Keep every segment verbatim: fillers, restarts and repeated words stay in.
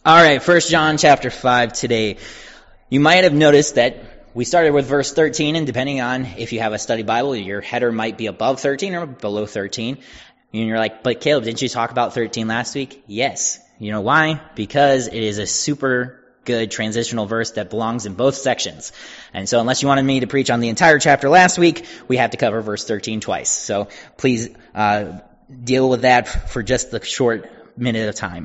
All right, First John chapter five today. You might have noticed that we started with verse thirteen, and depending on if you have a study Bible, your header might be above thirteen or below thirteen. And you're like, but Caleb, didn't you talk about thirteen last week? Yes. You know why? Because it is a super good transitional verse that belongs in both sections. And so unless you wanted me to preach on the entire chapter last week, we have to cover verse thirteen twice. So please uh deal with that for just the short minute of time.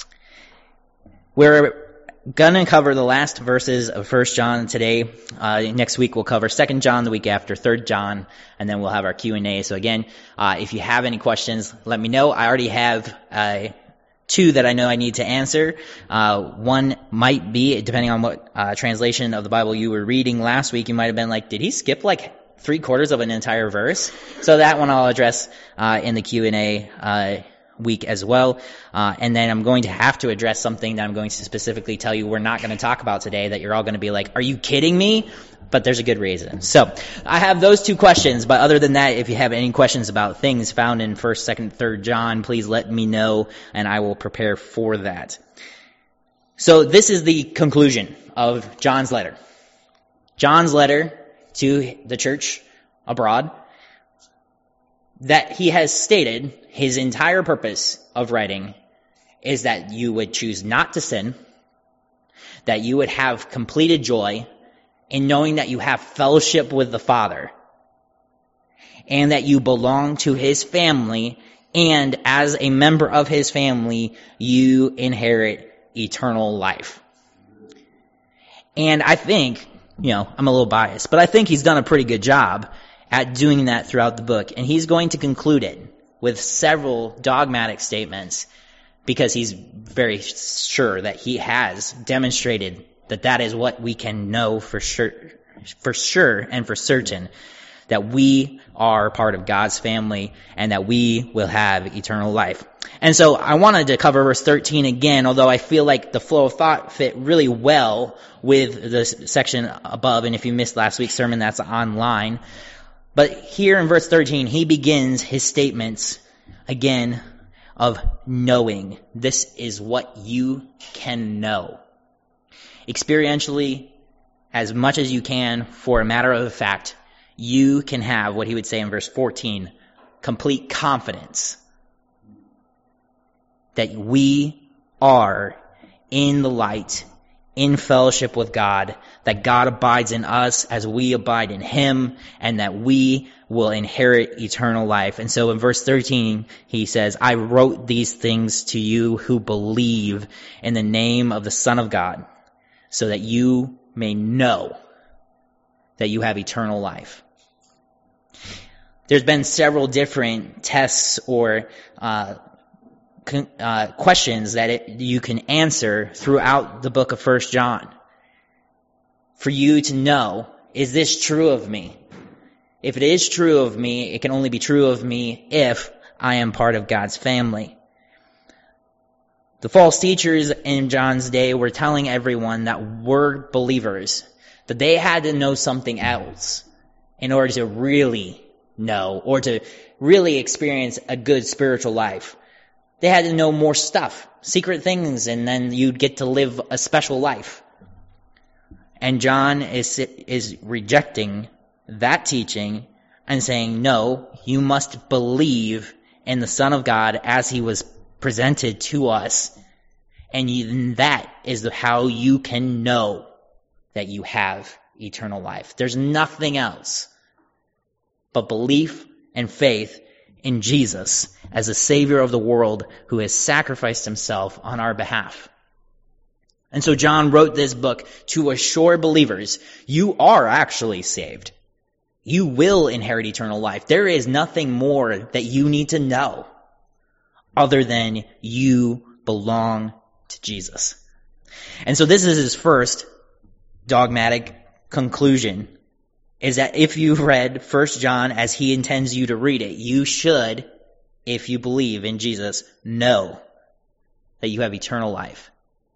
We're going to cover the last verses of First John today. Uh, next week we'll cover Second John, the week after Third John, and then we'll have our Q and A. So again, uh, if you have any questions, let me know. I already have uh, two that I know I need to answer. Uh, one might be, depending on what uh, translation of the Bible you were reading last week, you might have been like, did he skip like three quarters of an entire verse? So that one I'll address uh, in the Q and A uh week as well. Uh, and then I'm going to have to address something that I'm going to specifically tell you we're not going to talk about today that you're all going to be like, are you kidding me? But there's a good reason. So I have those two questions, but other than that, if you have any questions about things found in First, Second, Third John, please let me know and I will prepare for that. So this is the conclusion of John's letter. John's letter to the church abroad, that he has stated his entire purpose of writing is that you would choose not to sin, that you would have completed joy in knowing that you have fellowship with the Father, and that you belong to his family, and as a member of his family, you inherit eternal life. And I think, you know, I'm a little biased, but I think he's done a pretty good job at doing that throughout the book. And he's going to conclude it with several dogmatic statements because he's very sure that he has demonstrated that that is what we can know for sure, for sure and for certain, that we are part of God's family and that we will have eternal life. And so I wanted to cover verse thirteen again, although I feel like the flow of thought fit really well with the section above. And if you missed last week's sermon, that's online. But here in verse thirteen, he begins his statements again of knowing. This is what you can know. Experientially, as much as you can, for a matter of fact, you can have what he would say in verse fourteen, complete confidence that we are in the light, in fellowship with God, that God abides in us as we abide in him, and that we will inherit eternal life. And so in verse thirteen, he says, I wrote these things to you who believe in the name of the Son of God, so that you may know that you have eternal life. There's been several different tests or uh, con- uh, questions that it, you can answer throughout the book of First John. For you to know, is this true of me? If it is true of me, it can only be true of me if I am part of God's family. The false teachers in John's day were telling everyone that we're believers, that they had to know something else in order to really know or to really experience a good spiritual life. They had to know more stuff, secret things, and then you'd get to live a special life. And John is is rejecting that teaching and saying, no, you must believe in the Son of God as he was presented to us. And you, that is the, how you can know that you have eternal life. There's nothing else but belief and faith in Jesus as the Savior of the world who has sacrificed himself on our behalf. And so John wrote this book to assure believers, you are actually saved. You will inherit eternal life. There is nothing more that you need to know other than you belong to Jesus. And so this is his first dogmatic conclusion, is that if you've read First John as he intends you to read it, you should, if you believe in Jesus, know that you have eternal life.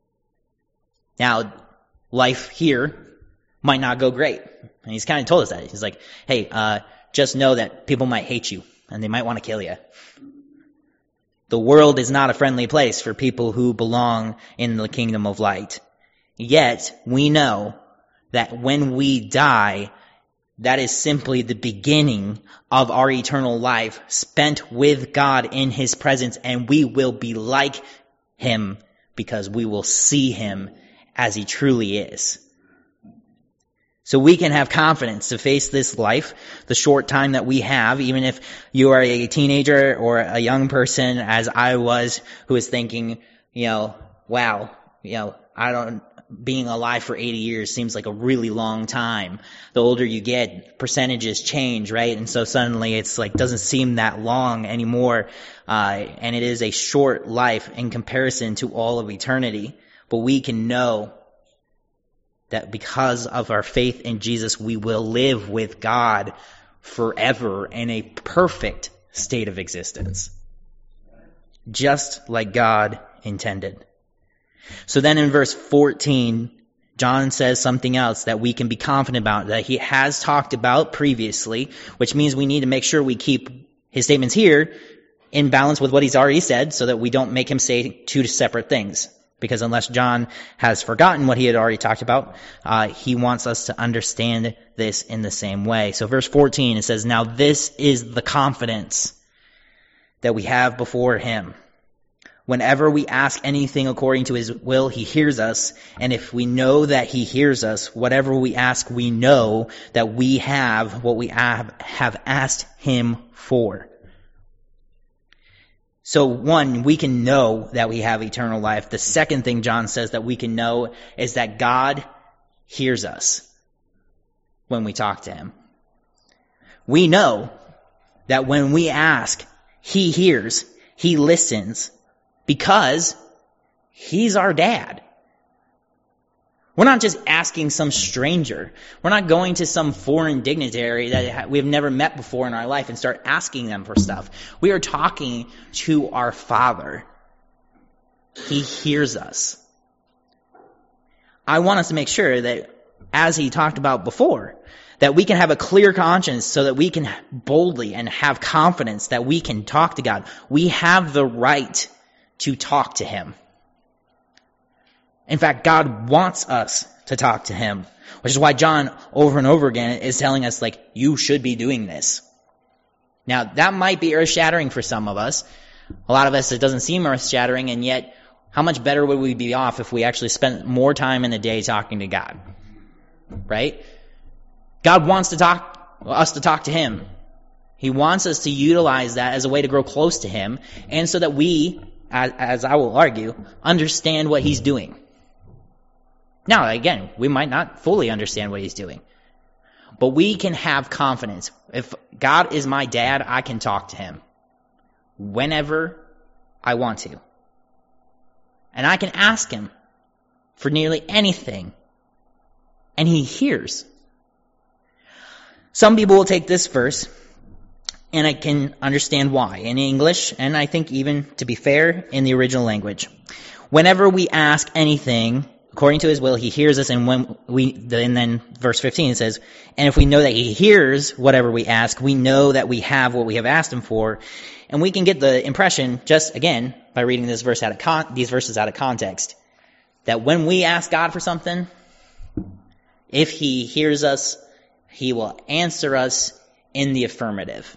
Now, life here might not go great. And he's kind of told us that. He's like, hey, uh, just know that people might hate you and they might want to kill you. The world is not a friendly place for people who belong in the kingdom of light. Yet, we know that when we die, that is simply the beginning of our eternal life spent with God in His presence, and we will be like Him because we will see Him as He truly is. So we can have confidence to face this life, the short time that we have, even if you are a teenager or a young person, as I was, who is thinking, you know, wow, you know, I don't, being alive for eighty years seems like a really long time. The older you get, percentages change, right? And so suddenly it's like, doesn't seem that long anymore. Uh, and it is a short life in comparison to all of eternity. But we can know that because of our faith in Jesus, we will live with God forever in a perfect state of existence, just like God intended. So then in verse fourteen, John says something else that we can be confident about, that he has talked about previously, which means we need to make sure we keep his statements here in balance with what he's already said so that we don't make him say two separate things. Because unless John has forgotten what he had already talked about, uh, he wants us to understand this in the same way. So verse fourteen, it says, "Now this is the confidence that we have before him. Whenever we ask anything according to his will, he hears us. And if we know that he hears us, whatever we ask, we know that we have what we have, have asked him for." So one, we can know that we have eternal life. The second thing John says that we can know is that God hears us when we talk to him. We know that when we ask, he hears, he listens, because he's our dad. We're not just asking some stranger. We're not going to some foreign dignitary that we've never met before in our life and start asking them for stuff. We are talking to our Father. He hears us. I want us to make sure that, as he talked about before, that we can have a clear conscience so that we can boldly and have confidence that we can talk to God. We have the right to talk to him. In fact, God wants us to talk to him, which is why John over and over again is telling us, like, you should be doing this. Now, that might be earth-shattering for some of us. A lot of us, it doesn't seem earth-shattering, and yet, how much better would we be off if we actually spent more time in the day talking to God? Right? God wants to talk, us to talk to him. He wants us to utilize that as a way to grow close to him, and so that we, as, as I will argue, understand what he's doing. Now, again, we might not fully understand what he's doing, but we can have confidence. If God is my dad, I can talk to him whenever I want to. And I can ask him for nearly anything, and he hears. Some people will take this verse, and I can understand why, in English, and I think even, to be fair, in the original language. Whenever we ask anything according to his will, he hears us, and when we, and then verse fifteen says, and if we know that he hears whatever we ask, we know that we have what we have asked him for. And we can get the impression, just again, by reading this verse out of con- these verses out of context, that when we ask God for something, if he hears us, he will answer us in the affirmative.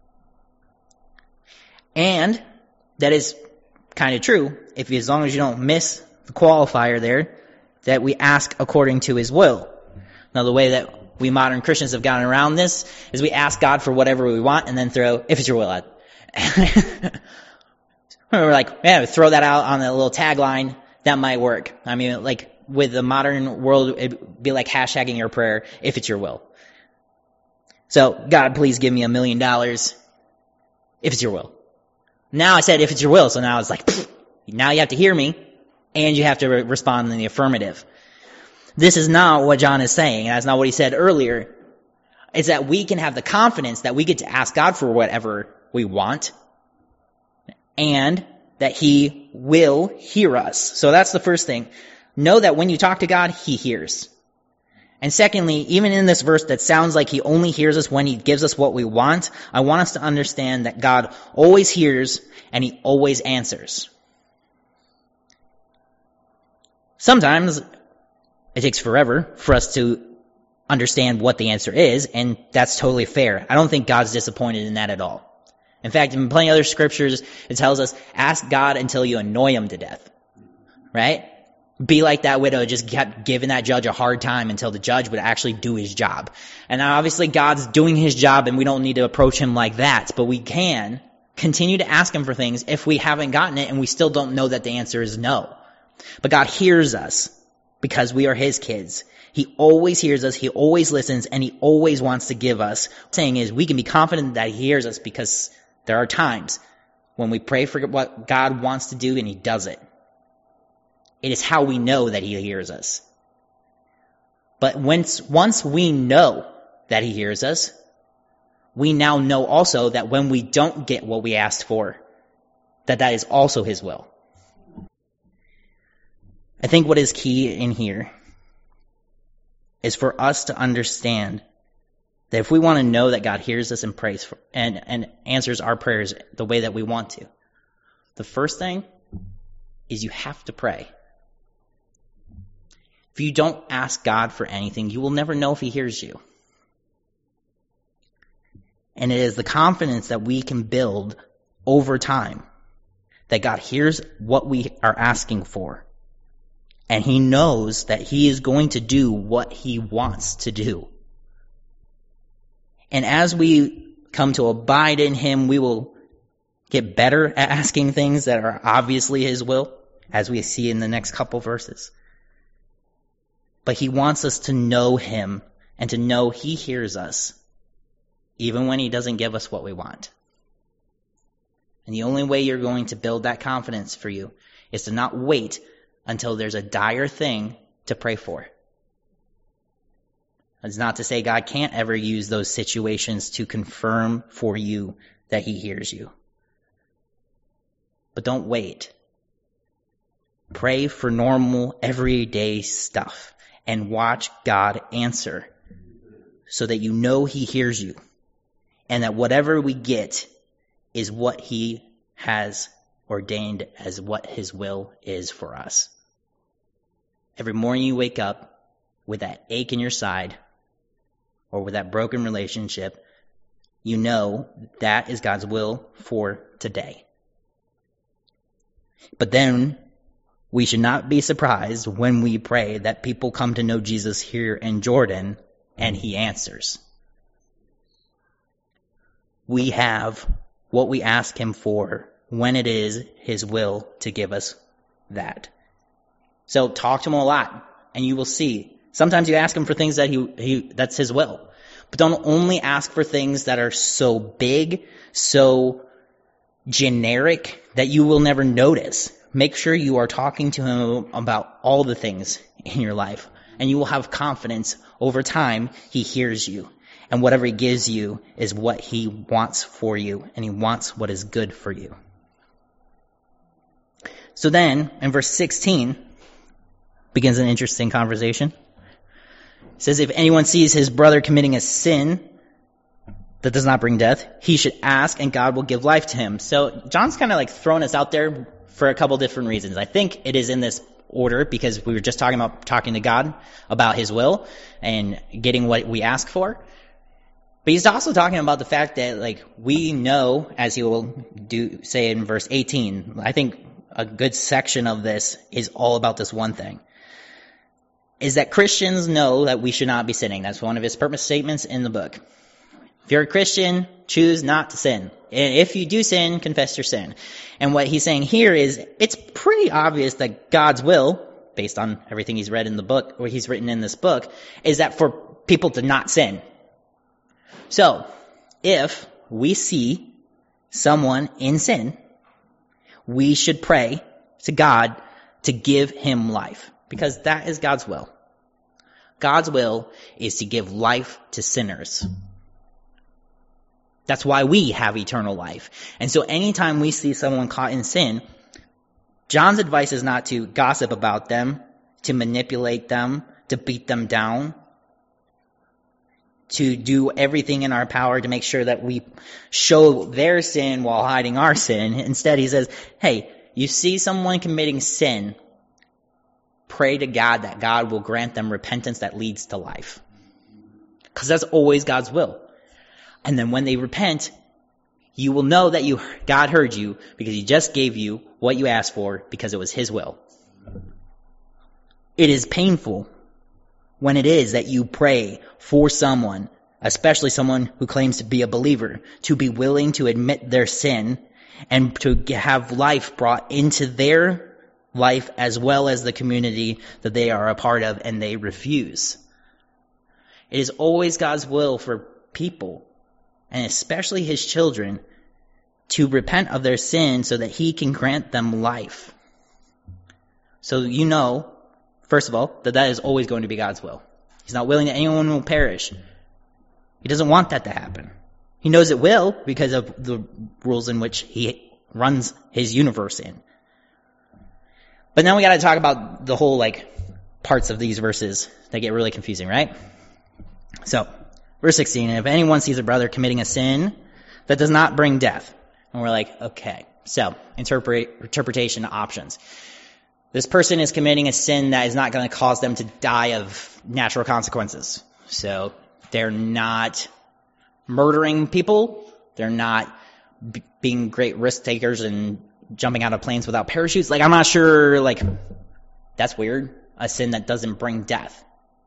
And that is kind of true, if as long as you don't miss the qualifier there, that we ask according to his will. Now, the way that we modern Christians have gotten around this is we ask God for whatever we want and then throw, if it's your will, at we're like, yeah, throw that out on a little tagline. That might work. I mean, like, with the modern world, it'd be like hashtagging your prayer, if it's your will. So, God, please give me a million dollars, if it's your will. Now I said, if it's your will, so now it's like, pfft, now you have to hear me, and you have to re- respond in the affirmative. This is not what John is saying. That's not what he said earlier. It's that we can have the confidence that we get to ask God for whatever we want, and that he will hear us. So that's the first thing. Know that when you talk to God, he hears. And secondly, even in this verse that sounds like he only hears us when he gives us what we want, I want us to understand that God always hears and he always answers. Sometimes it takes forever for us to understand what the answer is, and that's totally fair. I don't think God's disappointed in that at all. In fact, in plenty of other scriptures, it tells us, ask God until you annoy him to death. Right? Be like that widow, just kept giving that judge a hard time until the judge would actually do his job. And obviously God's doing his job and we don't need to approach him like that, but we can continue to ask him for things if we haven't gotten it and we still don't know that the answer is no. But God hears us because we are his kids. He always hears us, he always listens, and he always wants to give us. What I'm saying is we can be confident that he hears us because there are times when we pray for what God wants to do and he does it. It is how we know that he hears us. But once, once we know that he hears us, we now know also that when we don't get what we asked for, that that is also his will. I think what is key in here is for us to understand that if we want to know that God hears us and prays for, and, and answers our prayers the way that we want to, the first thing is you have to pray. If you don't ask God for anything, you will never know if he hears you. And it is the confidence that we can build over time that God hears what we are asking for. And he knows that he is going to do what he wants to do. And as we come to abide in him, we will get better at asking things that are obviously his will, as we see in the next couple verses. But he wants us to know him and to know he hears us, even when he doesn't give us what we want. And the only way you're going to build that confidence for you is to not wait until there's a dire thing to pray for. It's not to say God can't ever use those situations to confirm for you that he hears you. But don't wait. Pray for normal, everyday stuff and watch God answer so that you know he hears you and that whatever we get is what he has ordained as what his will is for us. Every morning you wake up with that ache in your side or with that broken relationship, you know that is God's will for today. But then we should not be surprised when we pray that people come to know Jesus here in Jordan and he answers. We have what we ask him for when it is his will to give us that. So talk to him a lot and you will see. Sometimes you ask him for things that he, he that's his will. But don't only ask for things that are so big, so generic that you will never notice. Make sure you are talking to him about all the things in your life. And you will have confidence over time he hears you. And whatever he gives you is what he wants for you. And he wants what is good for you. So then, in verse sixteen, begins an interesting conversation. It says, if anyone sees his brother committing a sin that does not bring death, he should ask and God will give life to him. So John's kind of like throwing us out there for a couple different reasons. I think it is in this order because we were just talking about talking to God about his will and getting what we ask for. But he's also talking about the fact that like we know, as he will do say in verse eighteen, I think a good section of this is all about this one thing. Is that Christians know that we should not be sinning. That's one of his purpose statements in the book. If you're a Christian, choose not to sin. And if you do sin, confess your sin. And what he's saying here is, it's pretty obvious that God's will, based on everything he's read in the book, or he's written in this book, is that for people to not sin. So, if we see someone in sin, we should pray to God to give him life. Because that is God's will. God's will is to give life to sinners. That's why we have eternal life. And so anytime we see someone caught in sin, John's advice is not to gossip about them, to manipulate them, to beat them down. to do everything in our power to make sure that we show their sin while hiding our sin. Instead, he says, hey, you see someone committing sin, pray to God that God will grant them repentance that leads to life. Because that's always God's will. And then when they repent, you will know that you God heard you because he just gave you what you asked for because it was his will. It is painful when it is that you pray for someone, especially someone who claims to be a believer, to be willing to admit their sin and to have life brought into their life as well as the community that they are a part of, and they refuse. It is always God's will for people, and especially his children, to repent of their sin so that he can grant them life. So you know, first of all, that that is always going to be God's will. He's not willing that anyone will perish. He doesn't want that to happen. He knows it will because of the rules in which he runs his universe in. But now we got to talk about the whole, like, parts of these verses that get really confusing, right? So, verse sixteen, if anyone sees a brother committing a sin that does not bring death, and we're like, okay, so, interpret, interpretation options. This person is committing a sin that is not going to cause them to die of natural consequences. So, they're not murdering people, they're not b- being great risk takers and jumping out of planes without parachutes. Like, I'm not sure, like, that's weird. A sin that doesn't bring death.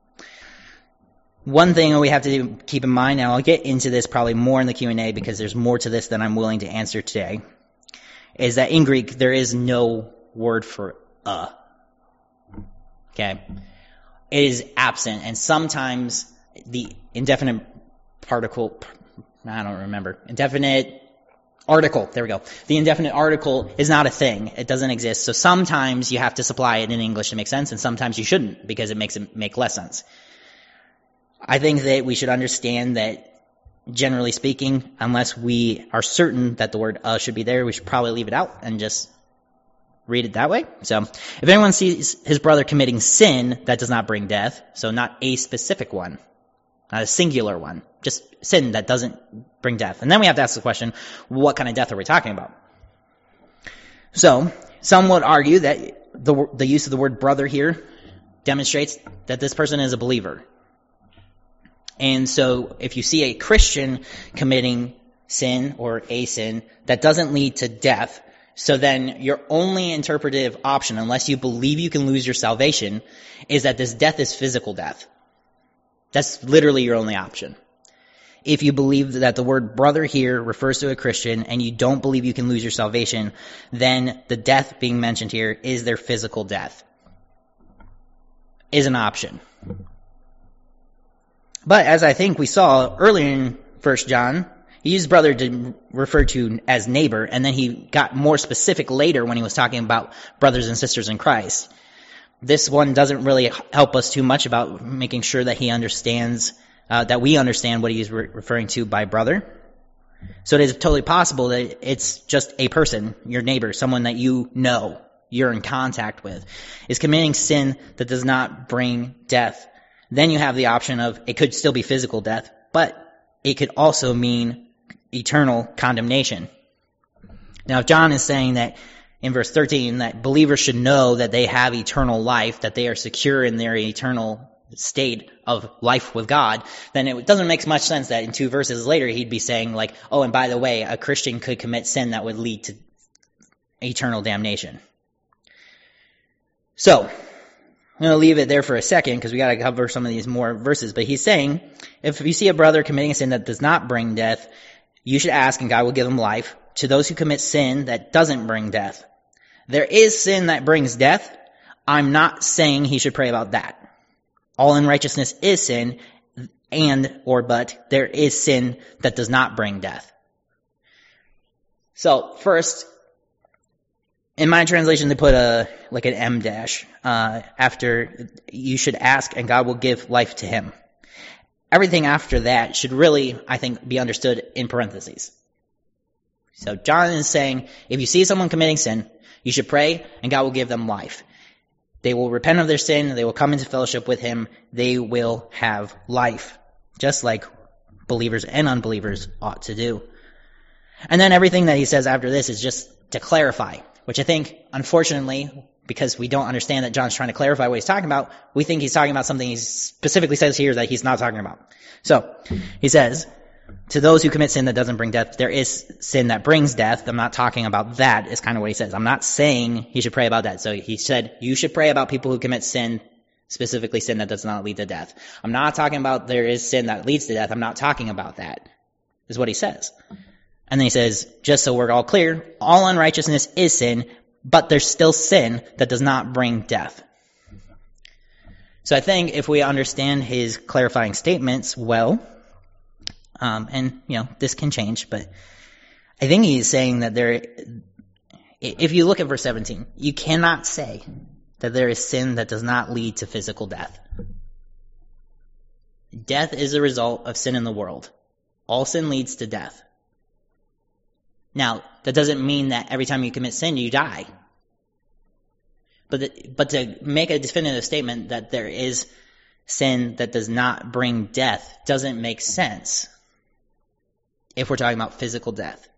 One thing we have to keep in mind, and I'll get into this probably more in the Q and A because there's more to this than I'm willing to answer today, is that in Greek there is no word for a. Okay? It is absent, and sometimes the indefinite particle, I don't remember, indefinite article, there we go. The indefinite article is not a thing. It doesn't exist. So sometimes you have to supply it in English to make sense, and sometimes you shouldn't because it makes it make less sense. I think that we should understand that, generally speaking, unless we are certain that the word uh should be there, we should probably leave it out and just read it that way. So, if anyone sees his brother committing sin that does not bring death, so not a specific one, not a singular one, just sin that doesn't bring death. And then we have to ask the question, what kind of death are we talking about? So, some would argue that the, the use of the word brother here demonstrates that this person is a believer. And so, if you see a Christian committing sin or a sin that doesn't lead to death, so then your only interpretive option, unless you believe you can lose your salvation, is that this death is physical death. That's literally your only option. If you believe that the word brother here refers to a Christian and you don't believe you can lose your salvation, then the death being mentioned here is their physical death. Is an option. But as I think we saw earlier in First John, he used brother to refer to as neighbor, and then he got more specific later when he was talking about brothers and sisters in Christ. This one doesn't really help us too much about making sure that he understands, uh, that we understand what he's re- referring to by brother. So it is totally possible that it's just a person, your neighbor, someone that you know, you're in contact with, is committing sin that does not bring death. Then you have the option of it could still be physical death, but it could also mean eternal condemnation. Now, if John is saying that in verse thirteen that believers should know that they have eternal life, that they are secure in their eternal state of life with God, then it doesn't make much sense that in two verses later he'd be saying like, oh, and by the way, a Christian could commit sin that would lead to eternal damnation. So, I'm going to leave it there for a second because we got to cover some of these more verses. But he's saying, if you see a brother committing a sin that does not bring death, you should ask and God will give him life. To those who commit sin that doesn't bring death. There is sin that brings death. I'm not saying he should pray about that. All unrighteousness is sin, and, or but, there is sin that does not bring death. So, first, in my translation, they put a like an M dash uh, after you should ask and God will give life to him. Everything after that should really, I think, be understood in parentheses. So John is saying, if you see someone committing sin, you should pray and God will give them life. They will repent of their sin, they will come into fellowship with him, they will have life. just like believers and unbelievers ought to do. And then everything that he says after this is just to clarify, which I think, unfortunately, because we don't understand that John's trying to clarify what he's talking about, we think he's talking about something he specifically says here that he's not talking about. So, he says, to those who commit sin that doesn't bring death, there is sin that brings death. I'm not talking about that, is kind of what he says. I'm not saying he should pray about that. So he said, you should pray about people who commit sin, specifically sin that does not lead to death. I'm not talking about there is sin that leads to death. I'm not talking about that, is what he says. And then he says, just so we're all clear, all unrighteousness is sin, but there's still sin that does not bring death. So I think if we understand his clarifying statements well, um, and, you know, this can change, but I think he's saying that there, if you look at verse seventeen, you cannot say that there is sin that does not lead to physical death. Death is a result of sin in the world. All sin leads to death. Now, that doesn't mean that every time you commit sin, you die. But the, but to make a definitive statement that there is sin that does not bring death doesn't make sense if we're talking about physical death.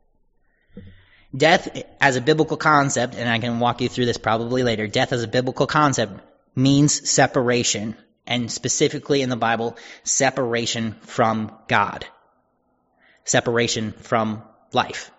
Death as a biblical concept, and I can walk you through this probably later, death as a biblical concept means separation, and specifically in the Bible, separation from God. Separation from life.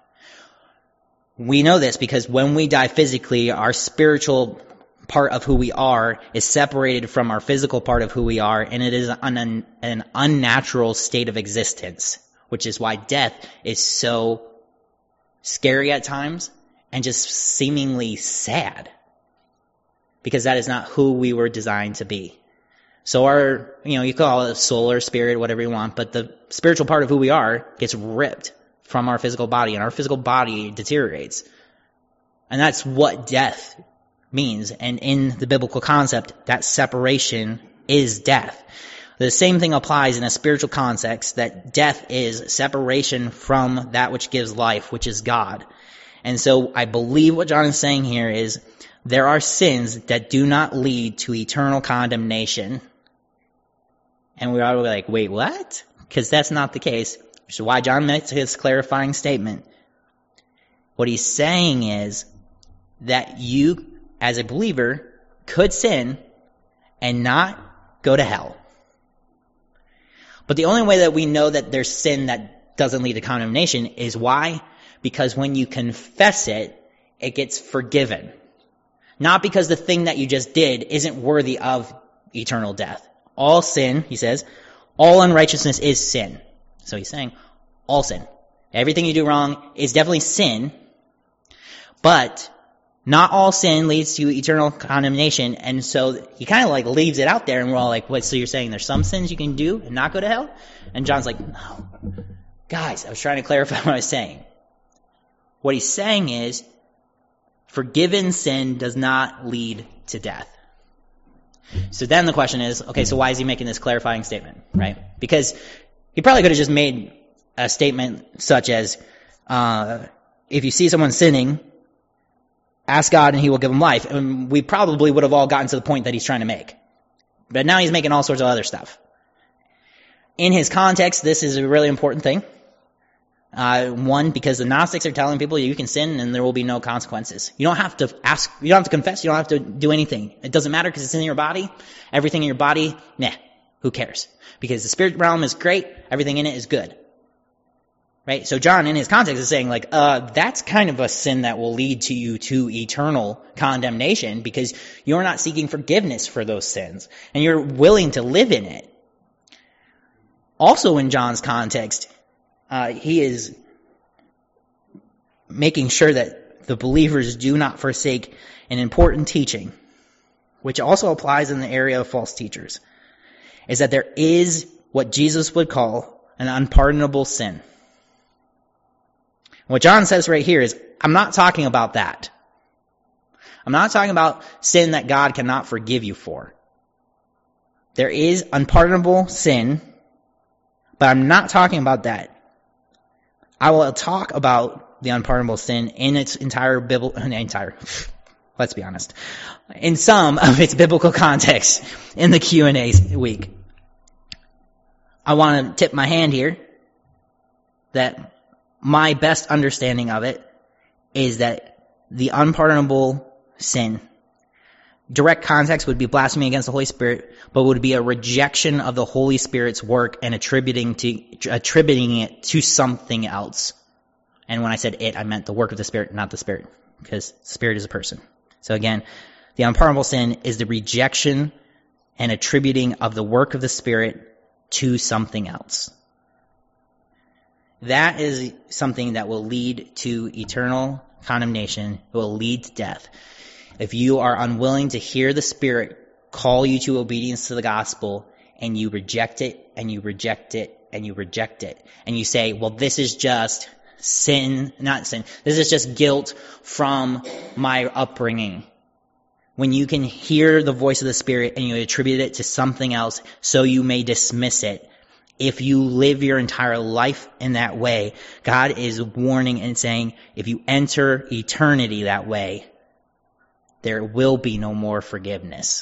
We know this because when we die physically, our spiritual part of who we are is separated from our physical part of who we are, and it is an, an unnatural state of existence, which is why death is so scary at times and just seemingly sad, because that is not who we were designed to be. So our, you know, you call it soul or spirit, whatever you want, but the spiritual part of who we are gets ripped from our physical body, and our physical body deteriorates. And that's what death means. And in the biblical concept, that separation is death. The same thing applies in a spiritual context, that death is separation from that which gives life, which is God. And so I believe what John is saying here is there are sins that do not lead to eternal condemnation. And we ought to be like, wait, what? Because that's not the case. Which is why John makes his clarifying statement. What he's saying is that you, as a believer, could sin and not go to hell. But the only way that we know that there's sin that doesn't lead to condemnation is why? Because when you confess it, it gets forgiven. Not because the thing that you just did isn't worthy of eternal death. All sin, he says, all unrighteousness is sin. So he's saying, all sin. Everything you do wrong is definitely sin, but not all sin leads to eternal condemnation. And so he kind of like leaves it out there, and we're all like, what, so you're saying there's some sins you can do and not go to hell? And John's like, no. Guys, I was trying to clarify what I was saying. What he's saying is, forgiven sin does not lead to death. So then the question is, okay, so why is he making this clarifying statement, right? Because he probably could have just made a statement such as, uh, if you see someone sinning, ask God and he will give them life. And we probably would have all gotten to the point that he's trying to make. But now he's making all sorts of other stuff. In his context, this is a really important thing. Uh, one, because the Gnostics are telling people you can sin and there will be no consequences. You don't have to ask, you don't have to confess, you don't have to do anything. It doesn't matter because it's in your body. Everything in your body, nah, who cares? Because the spirit realm is great, everything in it is good. Right? So John, in his context, is saying like, uh, that's kind of a sin that will lead to you to eternal condemnation because you're not seeking forgiveness for those sins and you're willing to live in it. Also in John's context, uh, he is making sure that the believers do not forsake an important teaching, which also applies in the area of false teachers, is that there is what Jesus would call an unpardonable sin. What John says right here is, I'm not talking about that. I'm not talking about sin that God cannot forgive you for. There is unpardonable sin, but I'm not talking about that. I will talk about the unpardonable sin in its entire biblical, entire, let's be honest, in some of its biblical context in the Q and A week. I want to tip my hand here that my best understanding of it is that the unpardonable sin, direct context would be blasphemy against the Holy Spirit, but would be a rejection of the Holy Spirit's work and attributing to attributing it to something else. And when I said it, I meant the work of the Spirit, not the Spirit, because the Spirit is a person. So again, the unpardonable sin is the rejection and attributing of the work of the Spirit to something else. That is something that will lead to eternal condemnation. It will lead to death. If you are unwilling to hear the Spirit call you to obedience to the gospel, and you reject it, and you reject it, and you reject it, and you say, well, this is just sin, not sin, this is just guilt from my upbringing. When you can hear the voice of the Spirit and you attribute it to something else so you may dismiss it, if you live your entire life in that way, God is warning and saying, if you enter eternity that way, there will be no more forgiveness.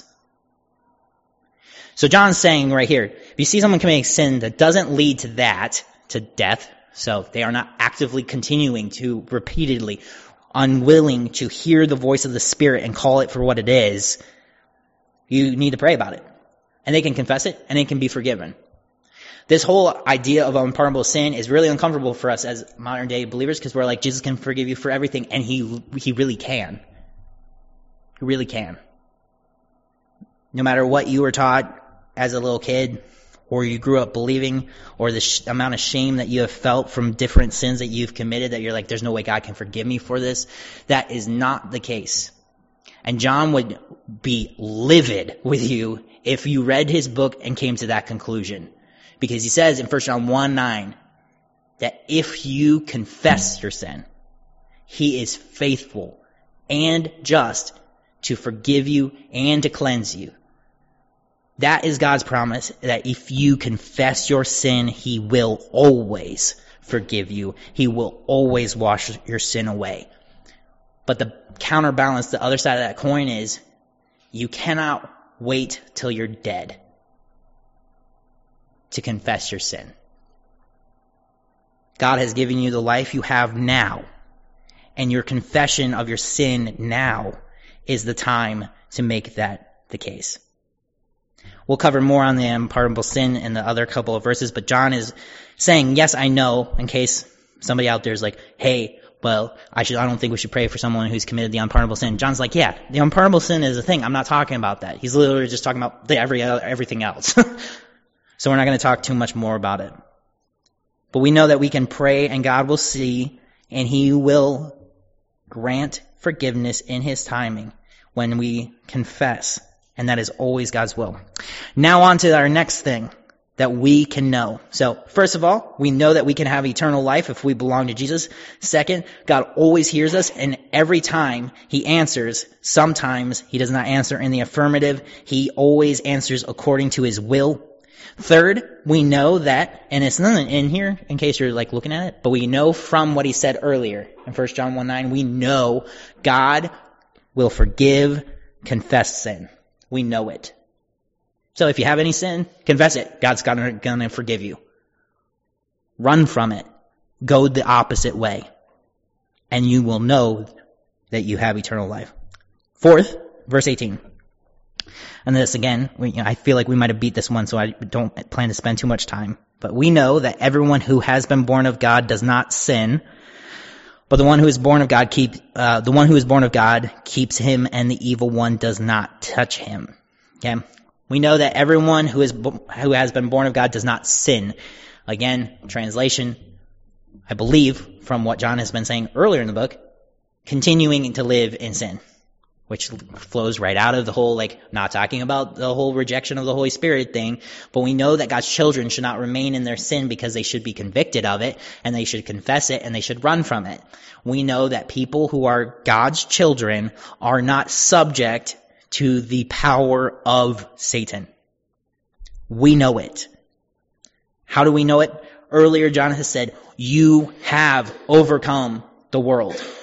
So John's saying right here, if you see someone committing sin that doesn't lead to that, to death, so they are not actively continuing to repeatedly, unwilling to hear the voice of the Spirit and call it for what it is, you need to pray about it. And they can confess it, and it can be forgiven. This whole idea of unpardonable sin is really uncomfortable for us as modern day believers, because we're like, Jesus can forgive you for everything, and he he really can. He really can. No matter what you were taught as a little kid, or you grew up believing, or the sh- amount of shame that you have felt from different sins that you've committed, that you're like, there's no way God can forgive me for this. That is not the case. And John would be livid with you if you read his book and came to that conclusion. Because he says in First John one nine that if you confess your sin, he is faithful and just to forgive you and to cleanse you. That is God's promise, that if you confess your sin, he will always forgive you. He will always wash your sin away. But the counterbalance, the other side of that coin is, you cannot wait till you're dead to confess your sin. God has given you the life you have now, and your confession of your sin now is the time to make that the case. We'll cover more on the unpardonable sin in the other couple of verses, but John is saying, yes, I know, in case somebody out there is like, hey, well, I should, I don't think we should pray for someone who's committed the unpardonable sin. John's like, yeah, the unpardonable sin is a thing. I'm not talking about that. He's literally just talking about the every everything else. So we're not going to talk too much more about it. But we know that we can pray and God will see, and he will grant forgiveness in his timing when we confess. And that is always God's will. Now on to our next thing that we can know. So first of all, we know that we can have eternal life if we belong to Jesus. Second, God always hears us, and every time he answers, sometimes he does not answer in the affirmative. He always answers according to his will. Third, we know that, and it's not in here in case you're like looking at it, but we know from what he said earlier in First John one nine, we know God will forgive confessed sin. We know it. So if you have any sin, confess it. God's gonna, gonna forgive you. Run from it. Go the opposite way. And you will know that you have eternal life. Fourth, verse eighteen. And this again, we, you know, I feel like we might have beat this one, so I don't plan to spend too much time. But we know that everyone who has been born of God does not sin. But the one who is born of God keep uh, the one who is born of God keeps him, and the evil one does not touch him. Okay, we know that everyone who is who has been born of God does not sin. Again, translation, I believe from what John has been saying earlier in the book, continuing to live in sin, which flows right out of the whole, like, not talking about the whole rejection of the Holy Spirit thing, but we know that God's children should not remain in their sin because they should be convicted of it, and they should confess it, and they should run from it. We know that people who are God's children are not subject to the power of Satan. We know it. How do we know it? Earlier, John has said, you have overcome the world.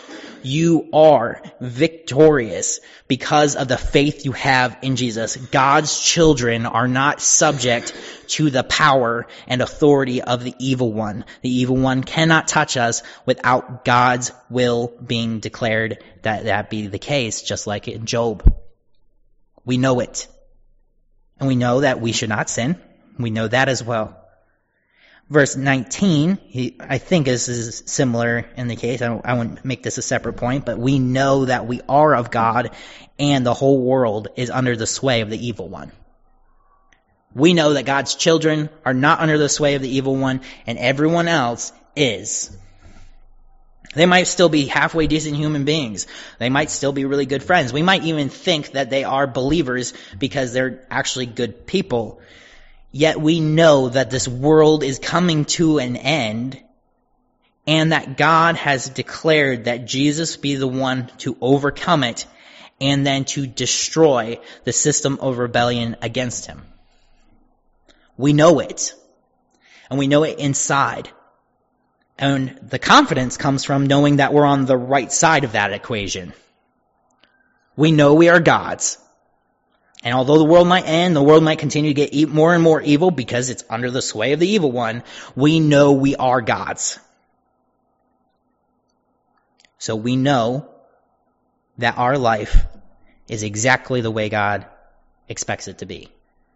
You are victorious because of the faith you have in Jesus. God's children are not subject to the power and authority of the evil one. The evil one cannot touch us without God's will being declared that that be the case, just like in Job. We know it. And we know that we should not sin. We know that as well. Verse nineteen, he, I think this is similar in the case. I, don't, I wouldn't make this a separate point, but we know that we are of God and the whole world is under the sway of the evil one. We know that God's children are not under the sway of the evil one and everyone else is. They might still be halfway decent human beings. They might still be really good friends. We might even think that they are believers because they're actually good people. Yet we know that this world is coming to an end and that God has declared that Jesus be the one to overcome it and then to destroy the system of rebellion against him. We know it. And we know it inside. And the confidence comes from knowing that we're on the right side of that equation. We know we are God's. And although the world might end, the world might continue to get more and more evil because it's under the sway of the evil one, we know we are God's. So we know that our life is exactly the way God expects it to be.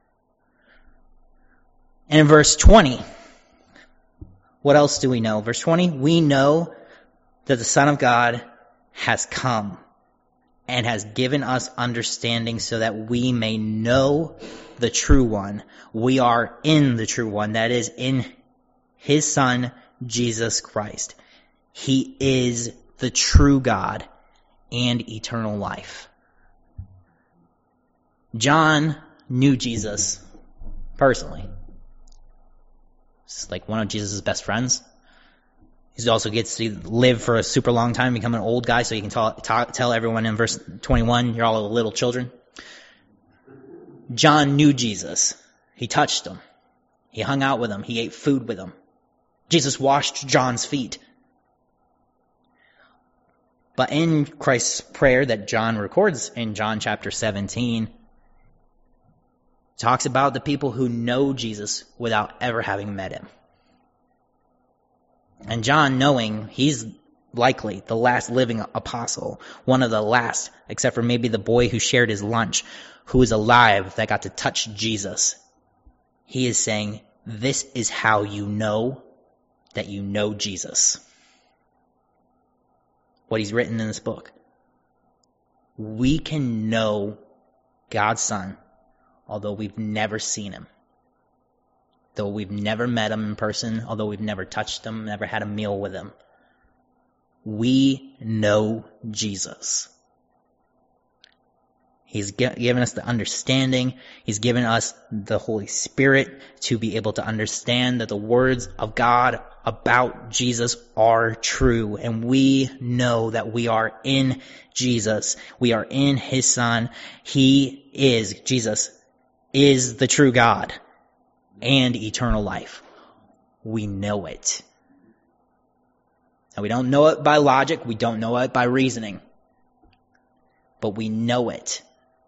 And in verse twenty, what else do we know? Verse twenty, we know that the Son of God has come and has given us understanding so that we may know the true one. We are in the true one, that is in his Son, Jesus Christ. He is the true God and eternal life. John knew Jesus personally. It's like one of Jesus' best friends. He also gets to live for a super long time, become an old guy, so he can tell, talk, tell everyone in verse twenty-one, you're all little children. John knew Jesus. He touched him. He hung out with him. He ate food with him. Jesus washed John's feet. But in Christ's prayer that John records in John chapter seventeen, talks about the people who know Jesus without ever having met him. And John, knowing he's likely the last living apostle, one of the last, except for maybe the boy who shared his lunch, who is alive that got to touch Jesus, he is saying, this is how you know that you know Jesus. What he's written in this book. We can know God's Son, although we've never seen him. Though we've never met him in person, although we've never touched him, never had a meal with him. We know Jesus. He's given us the understanding. He's given us the Holy Spirit to be able to understand that the words of God about Jesus are true. And we know that we are in Jesus. We are in his Son. He is, Jesus is the true God and eternal life. We know it. And we don't know it by logic. We don't know it by reasoning. But we know it.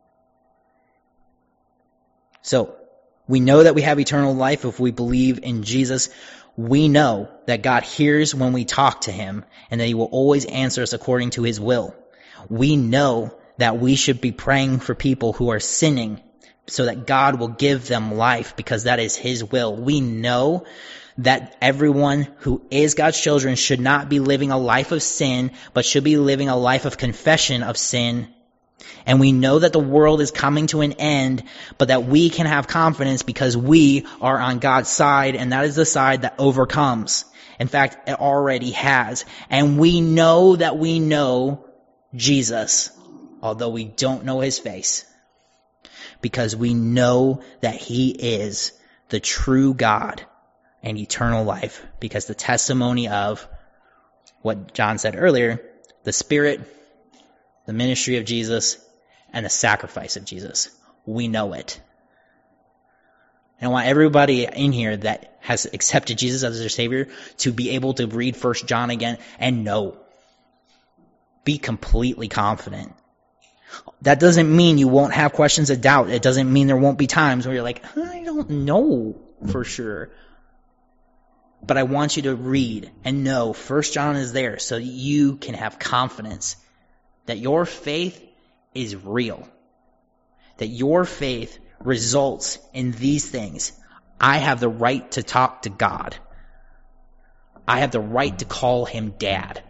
So, we know that we have eternal life if we believe in Jesus. We know that God hears when we talk to him and that he will always answer us according to his will. We know that we should be praying for people who are sinning so that God will give them life because that is his will. We know that everyone who is God's children should not be living a life of sin, but should be living a life of confession of sin. And we know that the world is coming to an end, but that we can have confidence because we are on God's side, and that is the side that overcomes. In fact, it already has. And we know that we know Jesus, although we don't know his face. Because we know that he is the true God and eternal life. Because the testimony of what John said earlier, the Spirit, the ministry of Jesus, and the sacrifice of Jesus. We know it. And I want everybody in here that has accepted Jesus as their Savior to be able to read First John again and know. be completely confident. That doesn't mean you won't have questions of doubt. It doesn't mean there won't be times where you're like, I don't know for sure. But I want you to read and know First John is there so you can have confidence that your faith is real. That your faith results in these things. I have the right to talk to God. I have the right to call him Dad.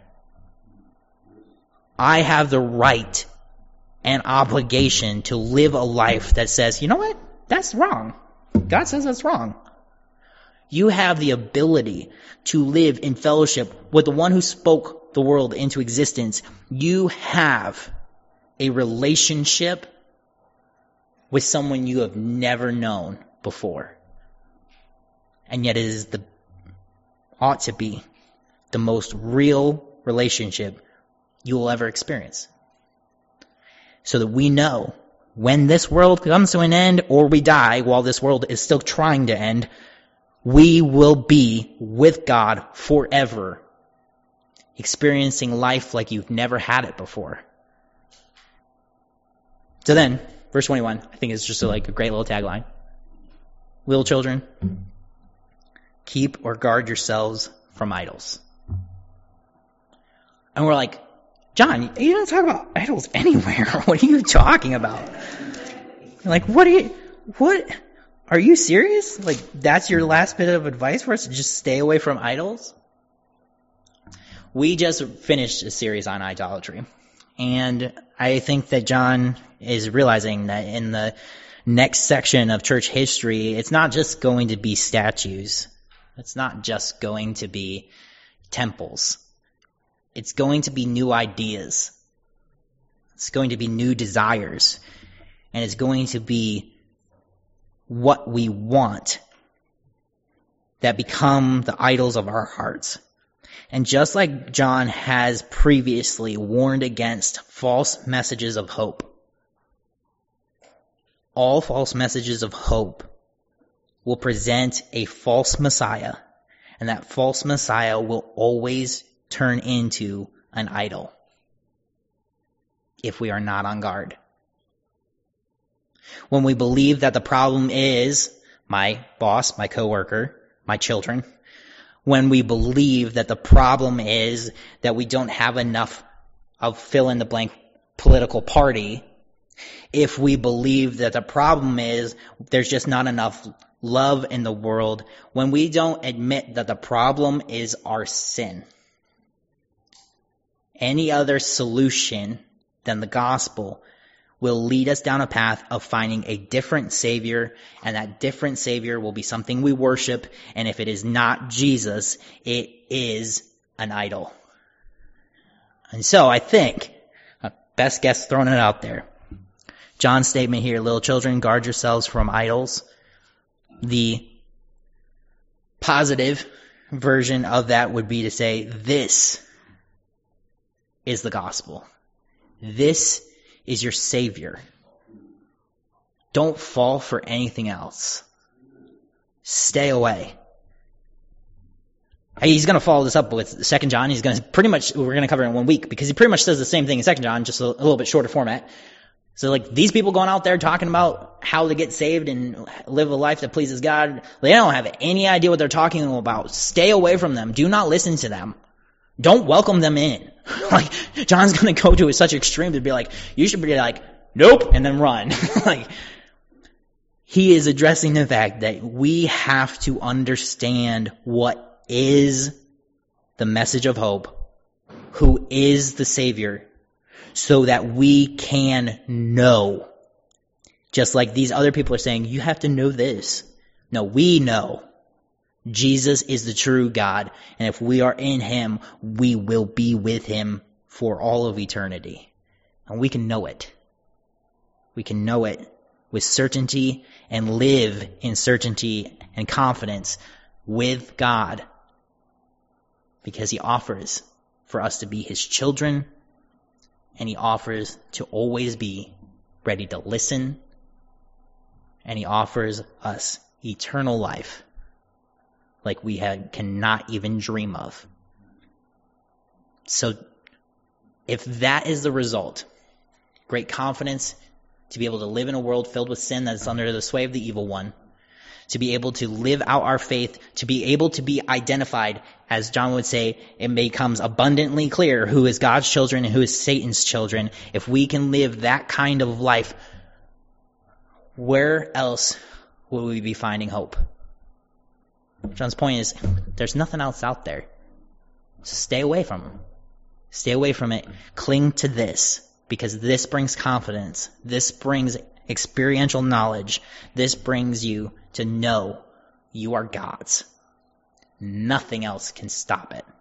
I have the right and obligation to live a life that says, you know what? That's wrong. God says that's wrong. You have the ability to live in fellowship with the one who spoke the world into existence. You have a relationship with someone you have never known before. And yet it is the, ought to be, the most real relationship you will ever experience. So that we know when this world comes to an end or we die while this world is still trying to end, we will be with God forever, experiencing life like you've never had it before. So then, verse twenty-one, I think it's just a, like a great little tagline. Little children, keep or guard yourselves from idols. And we're like, John, you don't talk about idols anywhere. What are you talking about? Like, what are you, what, are you serious? Like, that's your last bit of advice for us, to just stay away from idols? We just finished a series on idolatry. And I think that John is realizing that in the next section of church history, it's not just going to be statues. It's not just going to be temples. It's going to be new ideas. It's going to be new desires. And it's going to be what we want that become the idols of our hearts. And just like John has previously warned against false messages of hope, all false messages of hope will present a false Messiah, and that false Messiah will always turn into an idol if we are not on guard. When we believe that the problem is my boss, my coworker, my children, when we believe that the problem is that we don't have enough of fill-in-the-blank political party, if we believe that the problem is there's just not enough love in the world, when we don't admit that the problem is our sin, any other solution than the gospel will lead us down a path of finding a different Savior, and that different Savior will be something we worship, and if it is not Jesus, it is an idol. And so I think, best guess throwing it out there, John's statement here, little children, guard yourselves from idols. The positive version of that would be to say, this is the gospel. This is your Savior. Don't fall for anything else. Stay away. He's going to follow this up with Second John. He's going to pretty much, we're going to cover it in one week, because he pretty much says the same thing in Second John, just a, a little bit shorter format. So like these people going out there talking about how to get saved and live a life that pleases God, they don't have any idea what they're talking about. Stay away from them. Do not listen to them. Don't welcome them in. Like, John's going to go to such extreme to be like, you should be like, nope, and then run. Like, he is addressing the fact that we have to understand what is the message of hope, who is the Savior, so that we can know. Just like these other people are saying, you have to know this. No, we know. Jesus is the true God, and if we are in him, we will be with him for all of eternity. And we can know it. We can know it with certainty and live in certainty and confidence with God, because he offers for us to be his children, and he offers to always be ready to listen, and he offers us eternal life like we had, cannot even dream of. So if that is the result, great confidence to be able to live in a world filled with sin that's under the sway of the evil one, to be able to live out our faith, to be able to be identified, as John would say, it becomes abundantly clear who is God's children and who is Satan's children. If we can live that kind of life, where else will we be finding hope? John's point is, there's nothing else out there. So stay away from it. Stay away from it. Cling to this, because this brings confidence. This brings experiential knowledge. This brings you to know you are God's. Nothing else can stop it.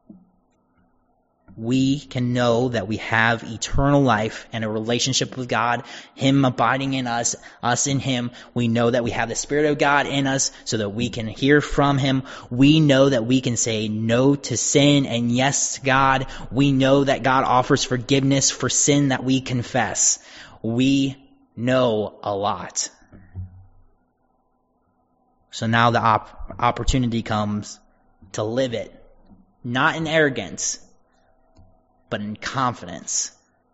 We can know that we have eternal life and a relationship with God, Him abiding in us, us in Him. We know that we have the Spirit of God in us so that we can hear from Him. We know that we can say no to sin and yes to God. We know that God offers forgiveness for sin that we confess. We know a lot. So now the op- opportunity comes to live it, not in arrogance, but in confidence.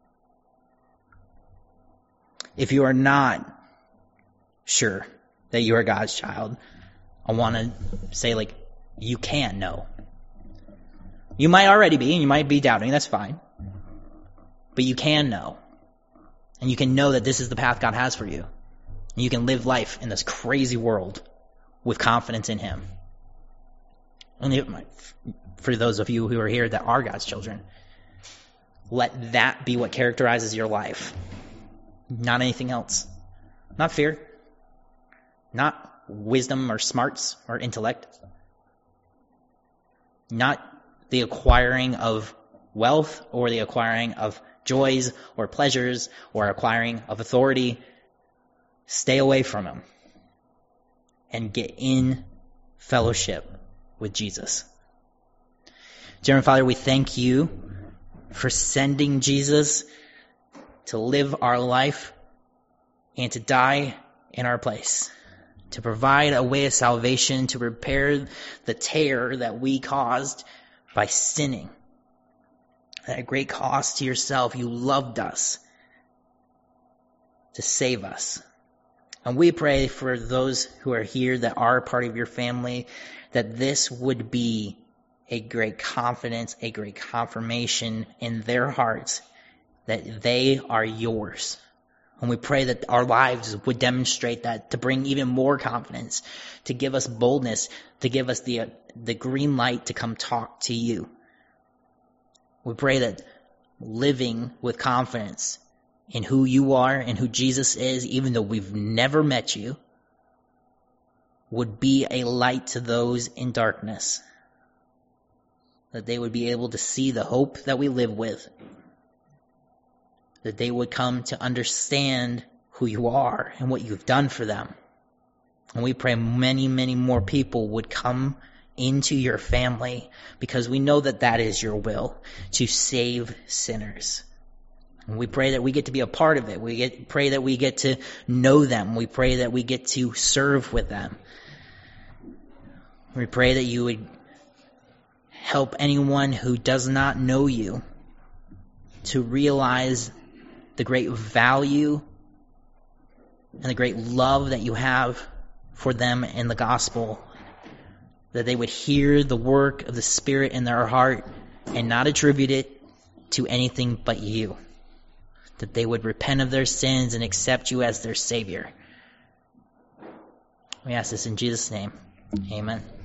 If you are not sure that you are God's child, I want to say, like, you can know. You might already be, and you might be doubting, that's fine. But you can know. And you can know that this is the path God has for you. And you can live life in this crazy world with confidence in Him. And for those of you who are here that are God's children, let that be what characterizes your life. Not anything else. Not fear. Not wisdom or smarts or intellect. Not the acquiring of wealth or the acquiring of joys or pleasures or acquiring of authority. Stay away from them and get in fellowship with Jesus. Dear Heavenly Father, we thank you for sending Jesus to live our life and to die in our place, to provide a way of salvation, to repair the tear that we caused by sinning. At a great cost to yourself, you loved us to save us. And we pray for those who are here that are part of your family, that this would be a great confidence, a great confirmation in their hearts that they are yours. And we pray that our lives would demonstrate that, to bring even more confidence, to give us boldness, to give us the, uh, the green light to come talk to you. We pray that living with confidence in who you are and who Jesus is, even though we've never met you, would be a light to those in darkness. That they would be able to see the hope that we live with. That they would come to understand who you are and what you've done for them. And we pray many, many more people would come into your family, because we know that that is your will, to save sinners. And we pray that we get to be a part of it. We get, pray that we get to know them. We pray that we get to serve with them. We pray that you would help anyone who does not know you to realize the great value and the great love that you have for them in the gospel. That they would hear the work of the Spirit in their heart and not attribute it to anything but you. That they would repent of their sins and accept you as their Savior. We ask this in Jesus' name. Amen.